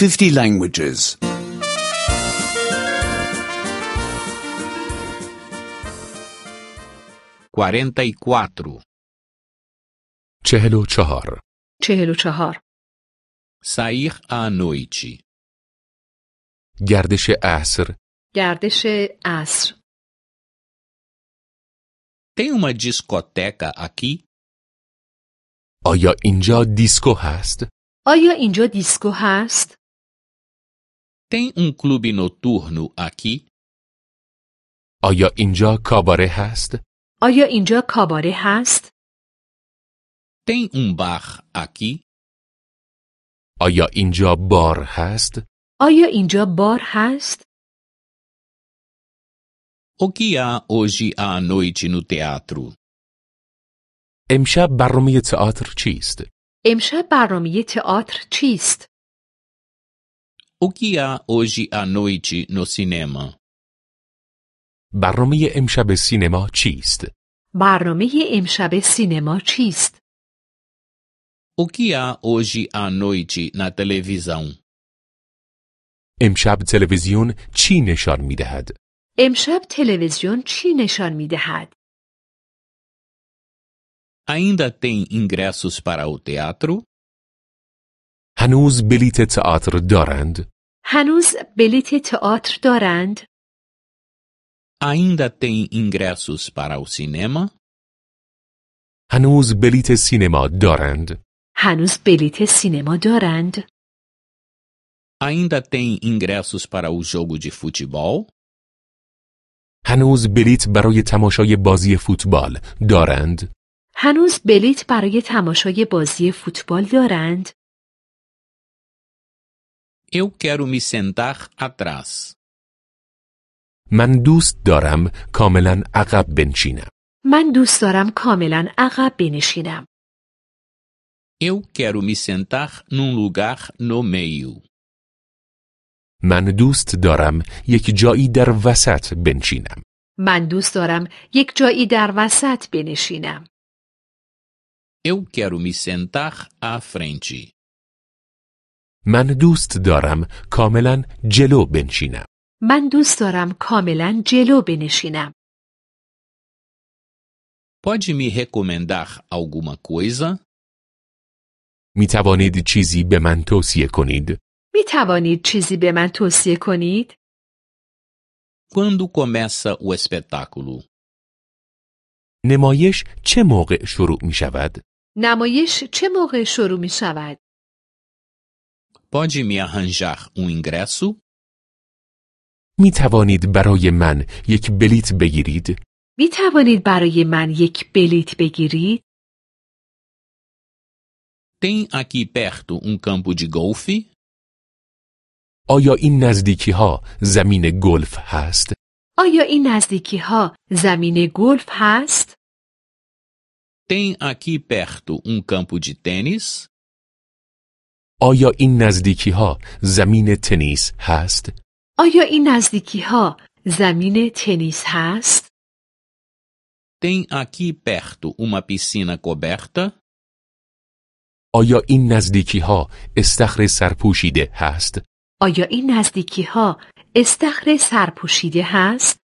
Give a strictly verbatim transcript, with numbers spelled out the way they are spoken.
fifty languages. quarenta e quatro. چهل و چهار. چهل و چهار. Sair à noite. گردش عصر. گردش عصر. Tem uma discoteca aqui? آیا اینجا دیسکو هست؟ آیا اینجا دیسکو هست؟ Tem um clube noturno aqui? آیا اینجا کاباره هست؟ آیا اینجا کاباره هست؟ Tem um bar aqui? آیا اینجا بار هست؟ آیا اینجا بار هست؟ O que há hoje à noite no teatro? امشب برنامه تئاتر چیست؟ امشب برنامه تئاتر چیست؟ O que há hoje à noite no cinema? برنامه امشب سینما چیست؟ برنامه امشب سینما چیست؟ O que há hoje à noite na televisão? امشب تلویزیون چی نشان می‌دهد؟ امشب تلویزیون چی نشان می‌دهد؟ Ainda tem ingressos para o teatro? هنوز بلیت تئاتر دارند؟ هنوز بلیت تئاتر دارند؟ Ainda tem ingressos para o cinema? هنوز بلیت سینما دارند؟ هنوز بلیت سینما دارند؟ Ainda tem ingressos para o jogo de futebol? هنوز بلیت برای تماشای بازی فوتبال دارند؟ هنوز بلیت برای تماشای بازی فوتبال دارند؟ Eu quero me sentar atrás. من دوست دارم کاملا عقب بنشینم. من دوست دارم کاملا عقب بنشینم. Eu quero me sentar num lugar no meio. من دوست دارم یک جایی در وسط بنشینم. من دوست دارم یک جایی در وسط بنشینم. Eu quero me sentar à frente. من دوست دارم کاملا جلو بنشینم. من دوست دارم کاملا جلو بنشینم. Pode me recomendar alguma coisa? می توانید چیزی به من توصیه کنید؟ می توانید چیزی به من توصیه کنید؟ Quando começa o espetáculo? نمایش چه موقع شروع می شود؟ نمایش چه موقع شروع می شود؟ Pode me arranjar um ingresso? می توانید برای من یک بلیت بگیرید؟ می توانید برای من یک بلیت بگیرید؟ Tem aqui perto um campo de golfe? آیا این نزدیکی ها زمین گلف هست؟ آیا این نزدیکی ها زمین گلف هست؟ Tem aqui perto um campo de tênis? آیا این نزدیکی ها زمین تنیس هست؟ آیا این نزدیکی ها زمین تنیس هست؟ Tem aqui perto uma piscina coberta? آیا این نزدیکی ها استخر سرپوشیده هست؟ آیا این نزدیکی ها استخر سرپوشیده هست؟